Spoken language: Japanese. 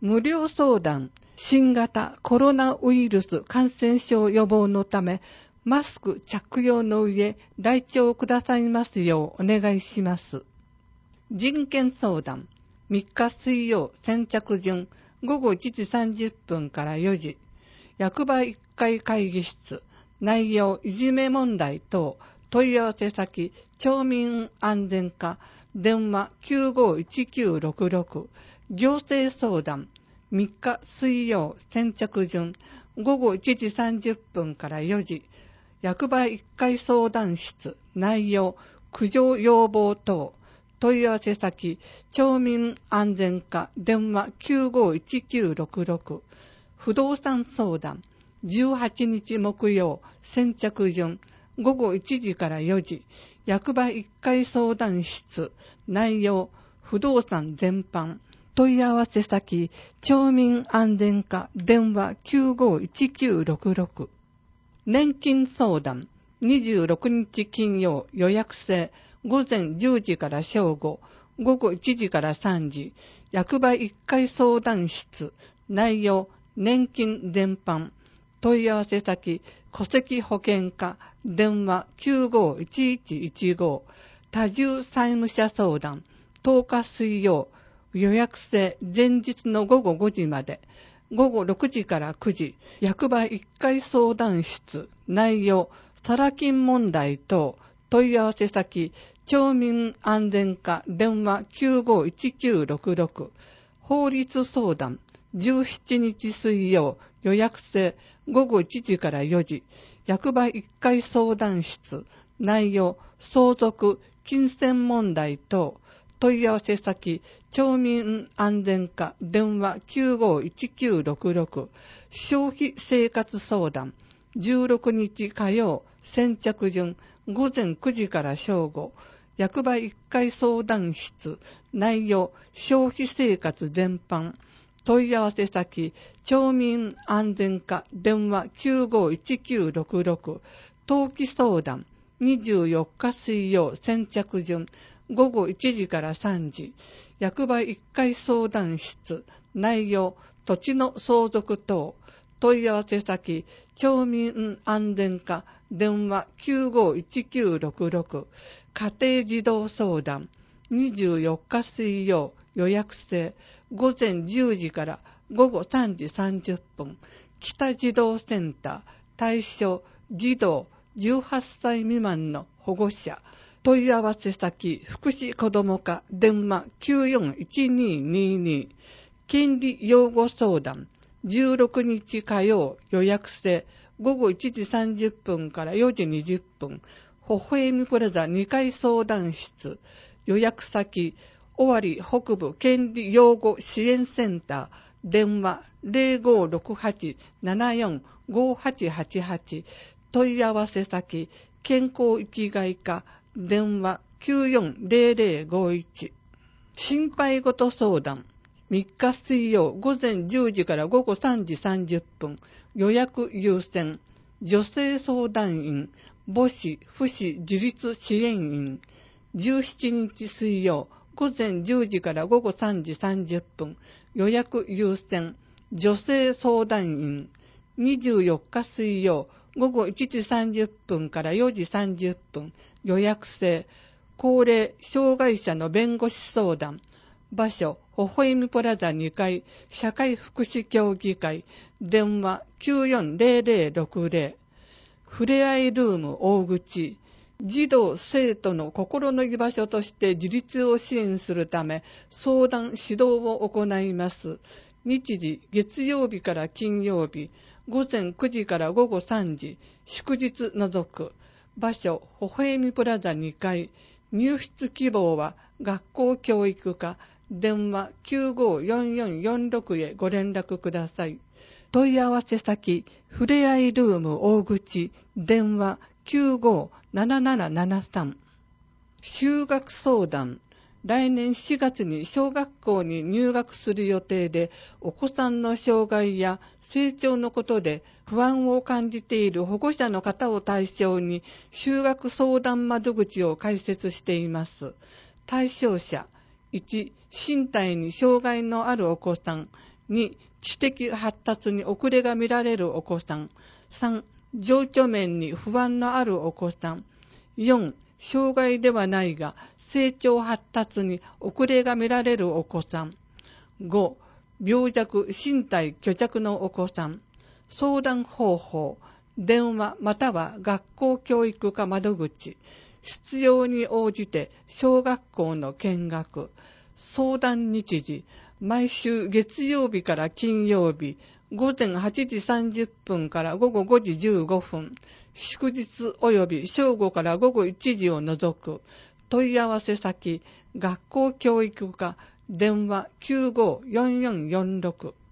無料相談、新型コロナウイルス感染症予防のため、マスク着用の上、来庁くださいますようお願いします。人権相談、3日水曜先着順、午後1時30分から4時、役場1階会議室、内容いじめ問題等、問い合わせ先、町民安全課、電話 951966、行政相談、3日水曜先着順、午後1時30分から4時、役場1階相談室、内容、苦情要望等、問い合わせ先、町民安全課、電話 951966、不動産相談、18日木曜、先着順、午後1時から4時、役場1階相談室、内容、不動産全般、問い合わせ先、町民安全課、電話 951966。年金相談、26日金曜予約制、午前10時から正午、午後1時から3時、役場1階相談室、内容、年金全般、問い合わせ先、戸籍保険課、電話 951115、多重債務者相談、10日水曜、予約制前日の午後5時まで、午後6時から9時、役場1階相談室、内容、サラ金問題等、問い合わせ先、町民安全課、電話 951966、法律相談、17日水曜、予約制、午後1時から4時、役場1階相談室、内容、相続、金銭問題等、問い合わせ先、町民安全課、電話 951966、消費生活相談、16日火曜、先着順、午前9時から正午、役場1階相談室、内容、消費生活全般、問い合わせ先、町民安全課、電話 951966、登記相談、24日水曜、先着順、午後1時から3時、役場1階相談室、内容、土地の相続等、問い合わせ先、町民安全課、電話 951966、家庭児童相談、24日水曜、予約制、午前10時から午後3時30分、北児童センター、対象、児童18歳未満の保護者、問い合わせ先、福祉子ども課、電話 941222、権利擁護相談、16日火曜、予約制、午後1時30分から4時20分、微笑みプラザ2階相談室、予約先、尾張北部権利擁護支援センター、電話 0568745888、問い合わせ先、健康生きがい課、電話 940051。心配事相談、3日水曜午前10時から午後3時30分、予約優先、女性相談員、母子、父子自立支援員、17日水曜午前10時から午後3時30分、予約優先、女性相談員、24日水曜午後1時30分から4時30分、予約制、高齢障害者の弁護士相談、場所、微笑みプラザ2階、社会福祉協議会、電話 940060、ふれあいルーム大口、児童生徒の心の居場所として自立を支援するため相談指導を行います。日時、月曜日から金曜日、午前9時から午後3時、祝日除く。場所、微笑みプラザ2階。入室希望は学校教育課、電話 954446 へご連絡ください。問い合わせ先、ふれあいルーム大口、電話 957773。就学相談、来年4月に小学校に入学する予定で、お子さんの障害や成長のことで不安を感じている保護者の方を対象に就学相談窓口を開設しています。対象者、1、身体に障害のあるお子さん、 2、知的発達に遅れが見られるお子さん。3、情緒面に不安のあるお子さん。4、障害ではないが成長発達に遅れが見られるお子さん。5、病弱身体虚弱のお子さん。相談方法、電話または学校教育課窓口。必要に応じて小学校の見学。相談日時、毎週月曜日から金曜日、午前8時30分から午後5時15分。祝日及び正午から午後1時を除く。問い合わせ先、学校教育課、電話954446。